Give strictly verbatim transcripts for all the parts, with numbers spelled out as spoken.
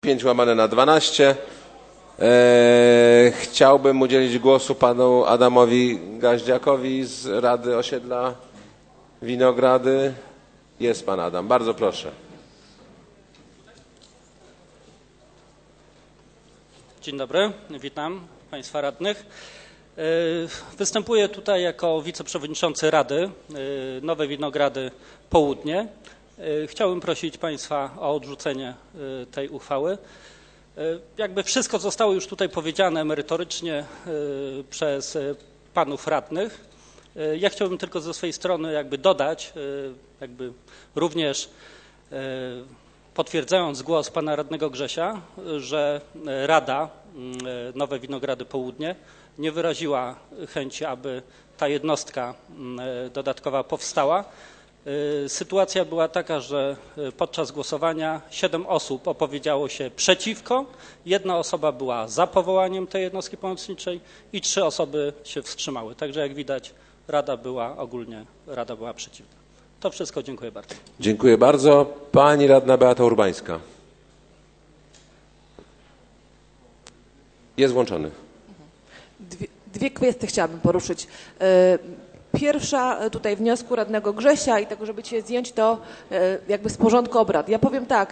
pięć łamane na dwanaście. Eee, chciałbym udzielić głosu panu Adamowi Gaździakowi z Rady Osiedla Winogrady. Jest pan Adam, bardzo proszę. Dzień dobry, witam państwa radnych. Występuję tutaj jako wiceprzewodniczący Rady Nowe Winogrady Południe. Chciałbym prosić państwa o odrzucenie tej uchwały. Jakby wszystko zostało już tutaj powiedziane merytorycznie przez panów radnych. Ja chciałbym tylko ze swojej strony jakby dodać, jakby również potwierdzając głos pana radnego Grzesia, że Rada Nowe Winogrady Południe nie wyraziła chęci, aby ta jednostka dodatkowa powstała. Sytuacja była taka, że podczas głosowania siedem osób opowiedziało się przeciwko, jedna osoba była za powołaniem tej jednostki pomocniczej i trzy osoby się wstrzymały. Także jak widać, Rada była ogólnie, Rada była przeciwna. To wszystko, dziękuję bardzo. Dziękuję bardzo. Pani radna Beata Urbańska. Jest włączony. Dwie, dwie kwestie chciałabym poruszyć. Pierwsza tutaj wniosku radnego Grzesia i tego, żeby cię zdjąć to jakby z porządku obrad. Ja powiem tak,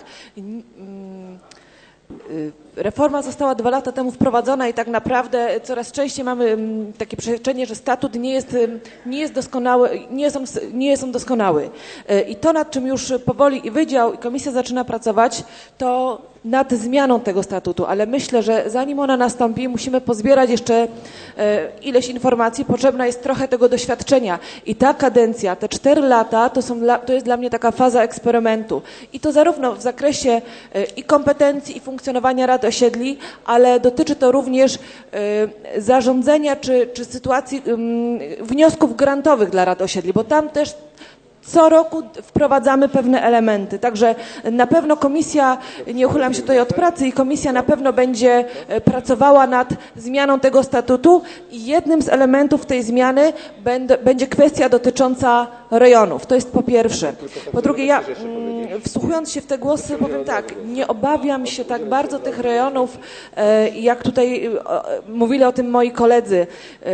reforma została dwa lata temu wprowadzona i tak naprawdę coraz częściej mamy takie przeświadczenie, że statut nie jest, nie jest doskonały, nie jest, on, nie jest on doskonały. I to, nad czym już powoli i Wydział, i Komisja zaczyna pracować, to nad zmianą tego statutu, ale myślę, że zanim ona nastąpi, musimy pozbierać jeszcze ileś informacji, potrzebna jest trochę tego doświadczenia i ta kadencja, te cztery lata, to, są, to jest dla mnie taka faza eksperymentu i to zarówno w zakresie i kompetencji, i funkcjonowania rad osiedli, ale dotyczy to również zarządzania czy, czy sytuacji wniosków grantowych dla rad osiedli, bo tam też co roku wprowadzamy pewne elementy, także na pewno komisja, nie uchylam się tutaj od pracy i komisja na pewno będzie pracowała nad zmianą tego statutu i jednym z elementów tej zmiany będzie kwestia dotycząca rejonów. To jest po pierwsze. Po drugie, ja wsłuchując się w te głosy powiem tak, nie obawiam się tak bardzo tych rejonów, jak tutaj mówili o tym moi koledzy.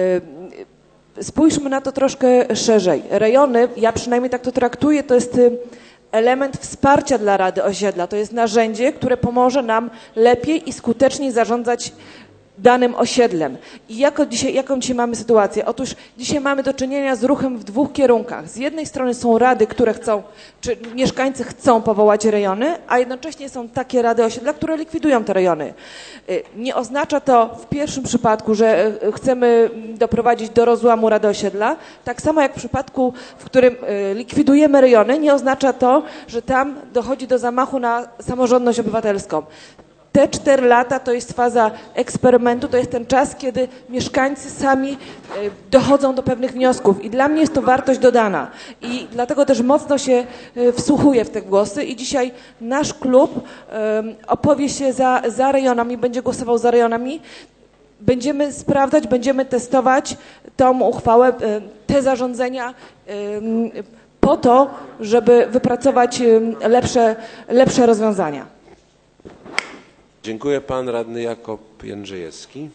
Spójrzmy na to troszkę szerzej. Rejony, ja przynajmniej tak to traktuję, to jest element wsparcia dla Rady Osiedla. To jest narzędzie, które pomoże nam lepiej i skuteczniej zarządzać danym osiedlem. I jako dzisiaj, jaką dzisiaj mamy sytuację? Otóż dzisiaj mamy do czynienia z ruchem w dwóch kierunkach. Z jednej strony są rady, które chcą, czy mieszkańcy chcą powołać rejony, a jednocześnie są takie rady osiedla, które likwidują te rejony. Nie oznacza to w pierwszym przypadku, że chcemy doprowadzić do rozłamu rady osiedla. Tak samo jak w przypadku, w którym likwidujemy rejony, nie oznacza to, że tam dochodzi do zamachu na samorządność obywatelską. Te cztery lata to jest faza eksperymentu, to jest ten czas, kiedy mieszkańcy sami dochodzą do pewnych wniosków i dla mnie jest to wartość dodana i dlatego też mocno się wsłuchuję w te głosy i dzisiaj nasz klub opowie się za, za rejonami, będzie głosował za rejonami. Będziemy sprawdzać, będziemy testować tą uchwałę, te zarządzenia po to, żeby wypracować lepsze, lepsze rozwiązania. Dziękuję. Pan radny Jakub Jędrzejewski.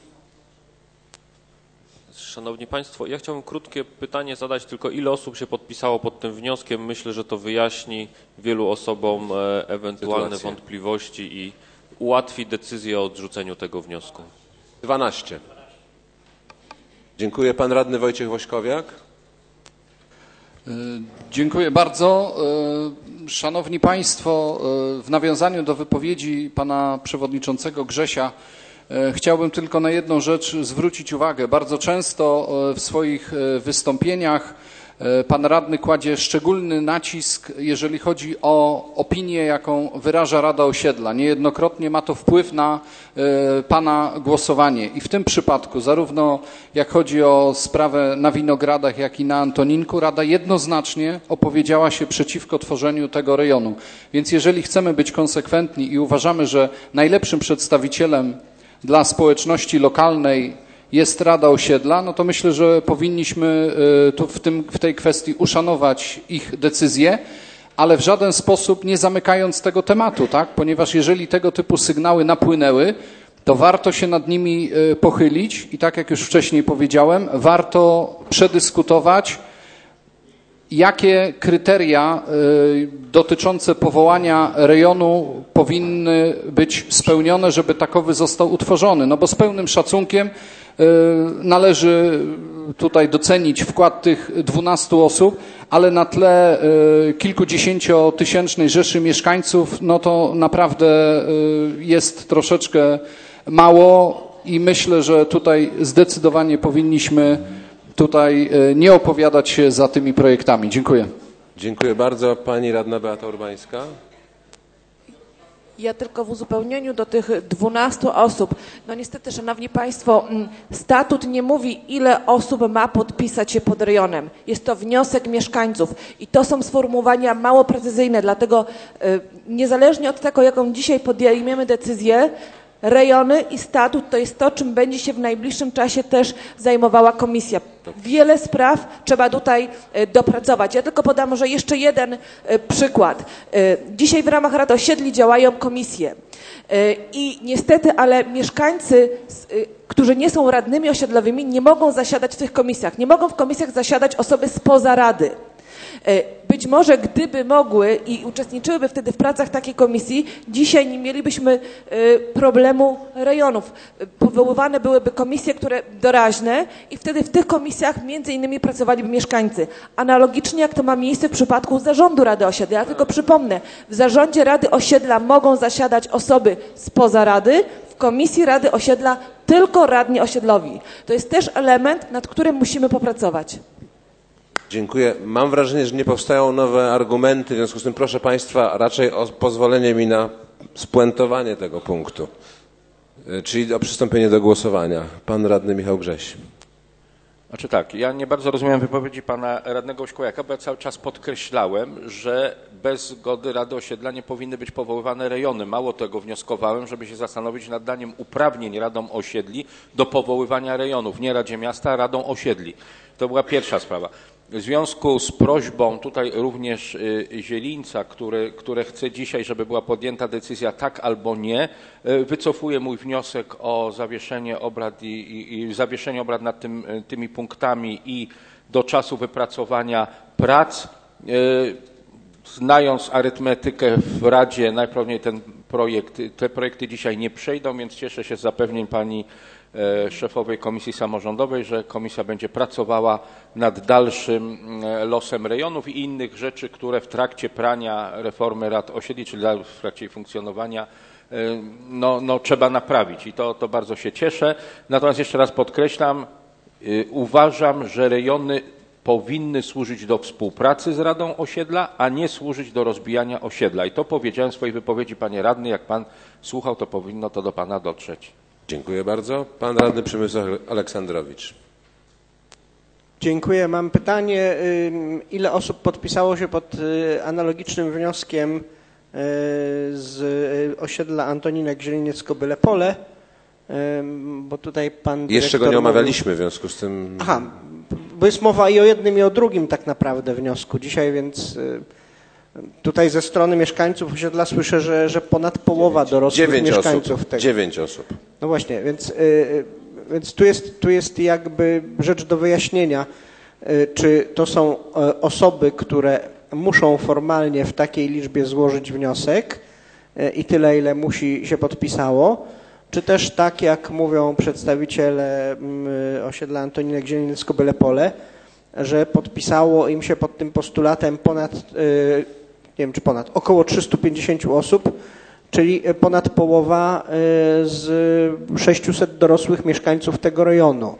Szanowni Państwo, ja chciałbym krótkie pytanie zadać, tylko ile osób się podpisało pod tym wnioskiem. Myślę, że to wyjaśni wielu osobom ewentualne sytuacje, wątpliwości i ułatwi decyzję o odrzuceniu tego wniosku. dwanaście. Dziękuję. Pan radny Wojciech Wośkowiak. Dziękuję bardzo. Szanowni Państwo, w nawiązaniu do wypowiedzi pana przewodniczącego Grzesia chciałbym tylko na jedną rzecz zwrócić uwagę. Bardzo często w swoich wystąpieniach pan radny kładzie szczególny nacisk, jeżeli chodzi o opinię, jaką wyraża Rada Osiedla. Niejednokrotnie ma to wpływ na pana głosowanie. I w tym przypadku, zarówno jak chodzi o sprawę na Winogradach, jak i na Antoninku, Rada jednoznacznie opowiedziała się przeciwko tworzeniu tego rejonu. Więc jeżeli chcemy być konsekwentni i uważamy, że najlepszym przedstawicielem dla społeczności lokalnej jest Rada Osiedla, no to myślę, że powinniśmy tu w, tym, w tej kwestii uszanować ich decyzję, ale w żaden sposób nie zamykając tego tematu, tak? Ponieważ jeżeli tego typu sygnały napłynęły, to warto się nad nimi pochylić i tak jak już wcześniej powiedziałem, warto przedyskutować, jakie kryteria dotyczące powołania rejonu powinny być spełnione, żeby takowy został utworzony. No bo z pełnym szacunkiem należy tutaj docenić wkład tych dwunastu osób, ale na tle kilkudziesięciotysięcznej rzeszy mieszkańców, no to naprawdę jest troszeczkę mało i myślę, że tutaj zdecydowanie powinniśmy tutaj nie opowiadać się za tymi projektami. Dziękuję. Dziękuję bardzo. Pani radna Beata Urbańska. Ja tylko w uzupełnieniu do tych dwunastu osób. No niestety, szanowni państwo, statut nie mówi, ile osób ma podpisać się pod rejonem. Jest to wniosek mieszkańców i to są sformułowania mało precyzyjne, dlatego niezależnie od tego, jaką dzisiaj podejmiemy decyzję, rejony i statut to jest to, czym będzie się w najbliższym czasie też zajmowała komisja. Wiele spraw trzeba tutaj dopracować. Ja tylko podam może jeszcze jeden przykład. Dzisiaj w ramach Rad Osiedli działają komisje i niestety, ale mieszkańcy, którzy nie są radnymi osiedlowymi, nie mogą zasiadać w tych komisjach. Nie mogą w komisjach zasiadać osoby spoza rady. Być może gdyby mogły i uczestniczyłyby wtedy w pracach takiej komisji, dzisiaj nie mielibyśmy problemu rejonów. Powoływane byłyby komisje, które doraźne i wtedy w tych komisjach między innymi pracowaliby mieszkańcy. Analogicznie jak to ma miejsce w przypadku zarządu Rady Osiedla. Ja tylko przypomnę, w zarządzie Rady Osiedla mogą zasiadać osoby spoza rady, w komisji Rady Osiedla tylko radni osiedlowi. To jest też element, nad którym musimy popracować. Dziękuję. Mam wrażenie, że nie powstają nowe argumenty, w związku z tym proszę Państwa raczej o pozwolenie mi na spuentowanie tego punktu, czyli o przystąpienie do głosowania. Pan radny Michał Grześ. Znaczy tak, ja nie bardzo rozumiem wypowiedzi pana radnego Ośkołaka, bo ja cały czas podkreślałem, że bez zgody Rady Osiedla nie powinny być powoływane rejony. Mało tego, wnioskowałem, żeby się zastanowić nad daniem uprawnień Radom Osiedli do powoływania rejonów, nie Radzie Miasta, a Radom Osiedli. To była pierwsza sprawa. W związku z prośbą tutaj również Zielińca, który, które chce dzisiaj, żeby była podjęta decyzja tak albo nie, wycofuję mój wniosek o zawieszenie obrad i, i, i zawieszenie obrad nad tym, tymi punktami i do czasu wypracowania prac. Znając arytmetykę w Radzie, najprawdopodobniej ten projekt, te projekty dzisiaj nie przejdą, więc cieszę się z zapewnień pani szefowej Komisji Samorządowej, że komisja będzie pracowała nad dalszym losem rejonów i innych rzeczy, które w trakcie prania reformy Rad Osiedli, czyli w trakcie jej funkcjonowania, no, no, trzeba naprawić i to, to bardzo się cieszę. Natomiast jeszcze raz podkreślam, uważam, że rejony powinny służyć do współpracy z Radą Osiedla, a nie służyć do rozbijania osiedla. I to powiedziałem w swojej wypowiedzi, panie radny, jak pan słuchał, to powinno to do pana dotrzeć. Dziękuję bardzo. Pan radny Przemysław Aleksandrowicz. Dziękuję. Mam pytanie, ile osób podpisało się pod analogicznym wnioskiem z osiedla Antoninek Zieleniecko-Byle Pole, bo tutaj pan dyrektor... Jeszcze go nie omawialiśmy, w związku z tym... Aha, bo jest mowa i o jednym i o drugim tak naprawdę wniosku dzisiaj, więc tutaj ze strony mieszkańców osiedla słyszę, że, że ponad połowa dorosłych Dziewięć mieszkańców osób. tego. Dziewięć osób. No właśnie, więc, więc tu, jest, tu jest jakby rzecz do wyjaśnienia, czy to są osoby, które muszą formalnie w takiej liczbie złożyć wniosek i tyle, ile musi się podpisało, czy też tak, jak mówią przedstawiciele osiedla Antoninek Zieleniecko-Byle Pole, że podpisało im się pod tym postulatem ponad, nie wiem czy ponad, około trzysta pięćdziesiąt osób, czyli ponad połowa z sześciuset dorosłych mieszkańców tego rejonu.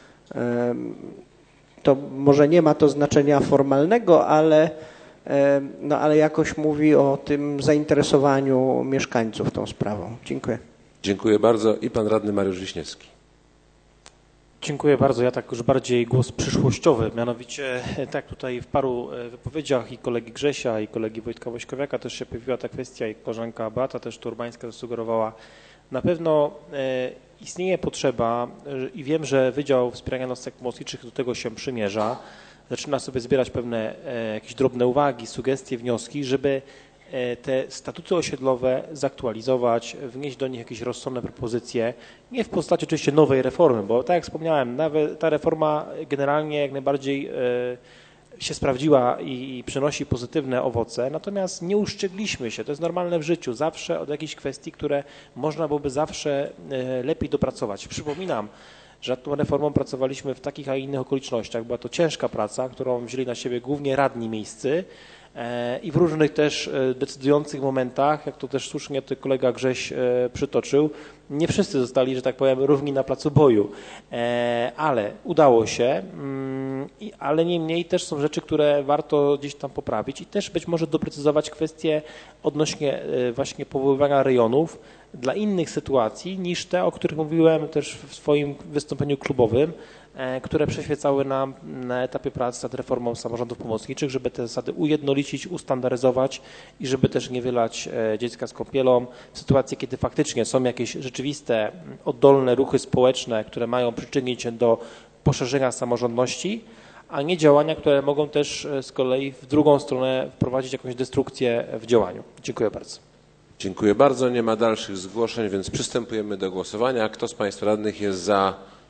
To może nie ma to znaczenia formalnego, ale, no, ale jakoś mówi o tym zainteresowaniu mieszkańców tą sprawą. Dziękuję. Dziękuję bardzo. I pan radny Mariusz Wiśniewski. Dziękuję bardzo. Ja tak już bardziej głos przyszłościowy, mianowicie tak tutaj w paru wypowiedziach i kolegi Grzesia i kolegi Wojtka Wośkowiaka też się pojawiła ta kwestia i koleżanka Beata też tu Urbańska zasugerowała. Na pewno e, istnieje potrzeba i wiem, że Wydział Wspierania Jednostek Pomocniczych do tego się przymierza, zaczyna sobie zbierać pewne jakieś drobne uwagi, sugestie, wnioski, żeby te statuty osiedlowe zaktualizować, wnieść do nich jakieś rozsądne propozycje, nie w postaci oczywiście nowej reformy, bo tak jak wspomniałem, nawet ta reforma generalnie jak najbardziej się sprawdziła i przynosi pozytywne owoce, natomiast nie uszczygliśmy się, to jest normalne w życiu, zawsze od jakichś kwestii, które można byłoby zawsze lepiej dopracować. Przypominam, że nad tą reformą pracowaliśmy w takich, a innych okolicznościach. Była to ciężka praca, którą wzięli na siebie głównie radni miejscy i w różnych też decydujących momentach, jak to też słusznie tutaj kolega Grześ przytoczył, nie wszyscy zostali, że tak powiem, równi na placu boju, ale udało się, ale niemniej też są rzeczy, które warto gdzieś tam poprawić i też być może doprecyzować kwestie odnośnie właśnie powoływania rejonów dla innych sytuacji niż te, o których mówiłem też w swoim wystąpieniu klubowym, które przyświecały nam na etapie prac nad reformą samorządów pomocniczych, żeby te zasady ujednolicić, ustandaryzować i żeby też nie wylać dziecka z kąpielą. W sytuacji, kiedy faktycznie są jakieś rzeczywiste, oddolne ruchy społeczne, które mają przyczynić się do poszerzenia samorządności, a nie działania, które mogą też z kolei w drugą stronę wprowadzić jakąś destrukcję w działaniu. Dziękuję bardzo. Dziękuję bardzo. Nie ma dalszych zgłoszeń, więc przystępujemy do głosowania. Kto z Państwa radnych jest za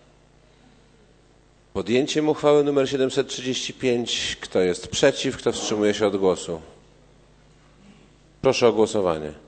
podjęciem uchwały nr siedemset trzydzieści pięć? Kto jest przeciw? Kto wstrzymuje się od głosu? Proszę o głosowanie.